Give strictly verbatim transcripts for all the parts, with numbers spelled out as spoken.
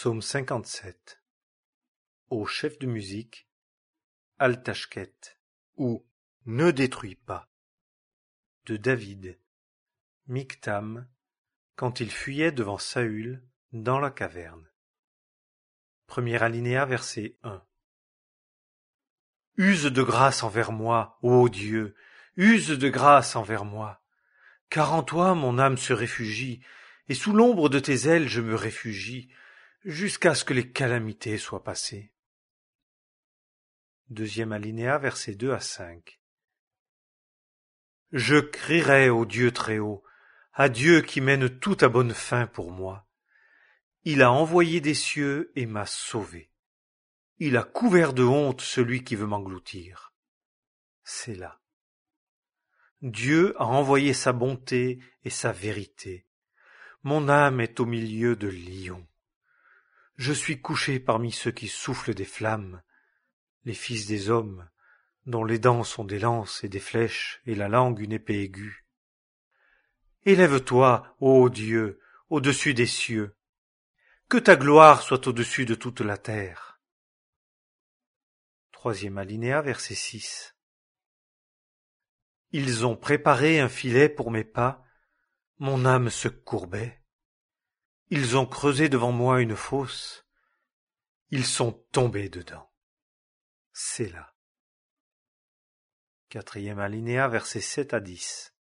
Psaume cinquante-sept. Au chef de musique, Al-Tashket, ou Ne détruis pas, de David, Michtam, quand il fuyait devant Saül dans la caverne. Premier alinéa, verset un. Use de grâce envers moi, ô Dieu, use de grâce envers moi, car en toi mon âme se réfugie, et sous l'ombre de tes ailes je me réfugie, jusqu'à ce que les calamités soient passées. Deuxième alinéa, versets deux à cinq. Je crierai au Dieu très haut, à Dieu qui mène tout à bonne fin pour moi. Il a envoyé des cieux et m'a sauvé. Il a couvert de honte celui qui veut m'engloutir. Sélah. Dieu a envoyé sa bonté et sa vérité. Mon âme est au milieu de lions. Je suis couché parmi ceux qui soufflent des flammes, les fils des hommes, dont les dents sont des lances et des flèches, et la langue une épée aiguë. Élève-toi, ô Dieu, au-dessus des cieux. Que ta gloire soit au-dessus de toute la terre. Troisième alinéa, verset six. Ils ont préparé un filet pour mes pas, mon âme se courbait. Ils ont creusé devant moi une fosse, ils sont tombés dedans. Sélah. Quatrième alinéa, versets sept à dix.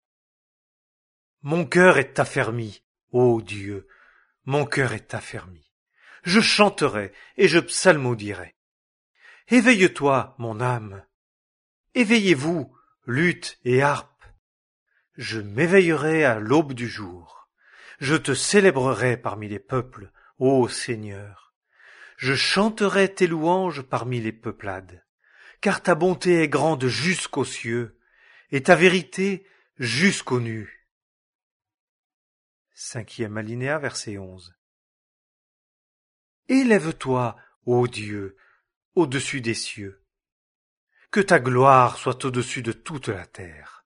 Mon cœur est affermi, ô Dieu, mon cœur est affermi. Je chanterai et je psalmodierai. Éveille-toi, mon âme. Éveillez-vous, luth et harpe. Je m'éveillerai à l'aube du jour. Je te célébrerai parmi les peuples, ô Seigneur. Je chanterai tes louanges parmi les peuplades, car ta bonté est grande jusqu'aux cieux, et ta vérité jusqu'aux nues. Cinquième alinéa, verset onze. Élève-toi, ô Dieu, au-dessus des cieux. Que ta gloire soit au-dessus de toute la terre.